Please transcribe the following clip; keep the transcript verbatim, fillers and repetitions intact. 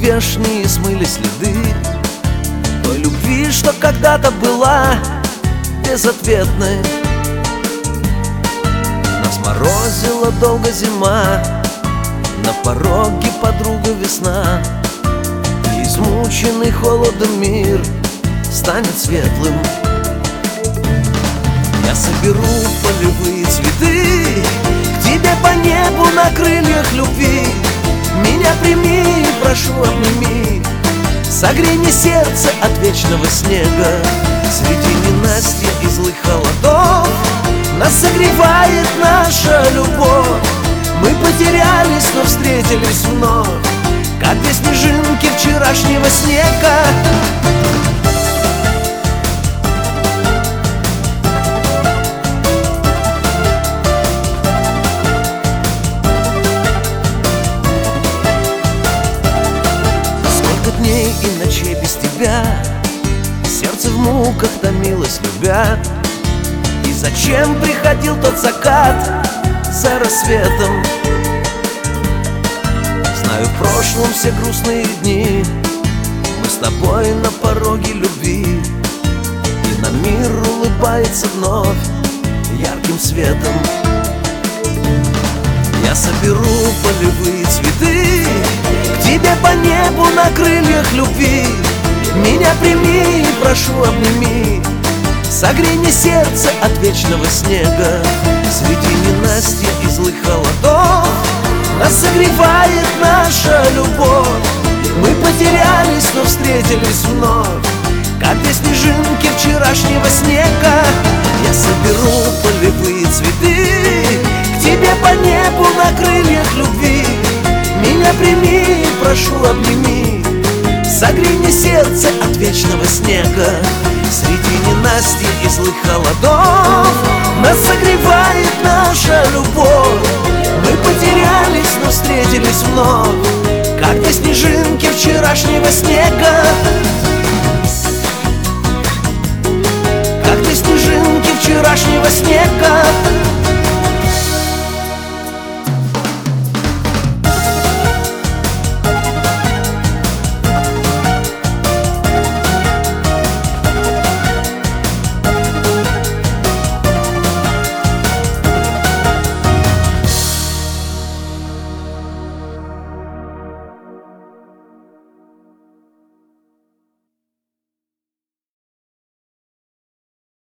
вешние смыли следы той любви, что когда-то была безответной. Нас морозила долго зима, на пороге подруга весна, и измученный холодом мир станет светлым. Я соберу полевые цветы к тебе по небу на крыльях любви. Меня прими, прошу, обними, согрей мне сердце от вечного снега. Среди ненастья и злых холодов нас согревает наша любовь. Мы потерялись, но встретились вновь, как две снежинки вчерашнего снега. Дней и ночей без тебя сердце в муках томилось, любя. И зачем приходил тот закат за рассветом? Знаю, в прошлом все грустные дни мы с тобой на пороге любви, и на мир улыбается вновь ярким светом. Я соберу полевые цветы к тебе по небу на крыльях любви. Меня прими, прошу, обними, согрей мне сердце от вечного снега. Среди ненастья и злых холодов нас согревает наша любовь. Мы потерялись, но встретились вновь, как две снежинки вчерашнего снега. Я соберу полевые цветы к тебе по небу на крыльях любви. Меня прими, прошу, обними, согрей мне сердце от вечного снега. Среди ненастья и злых холодов нас согревает наша любовь. Мы потерялись, но встретились вновь, как две снежинки вчерашнего снега. Как две снежинки вчерашнего снега.